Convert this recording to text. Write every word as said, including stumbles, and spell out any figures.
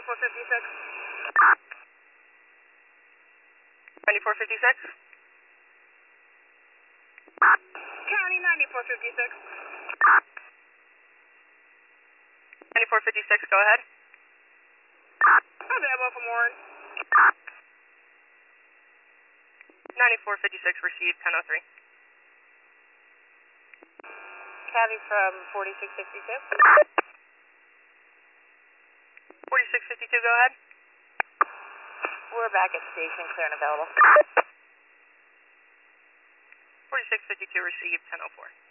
ninety-four fifty-six. ninety-four fifty-six. County ninety-four fifty-six. ninety-four fifty-six, go ahead. Available from Warren. ninety-four fifty-six, received, ten oh three. Cabby from forty-six fifty-two. forty-six fifty-two, go ahead. We're back at station, clear and available. forty-six fifty-two, received, ten oh four.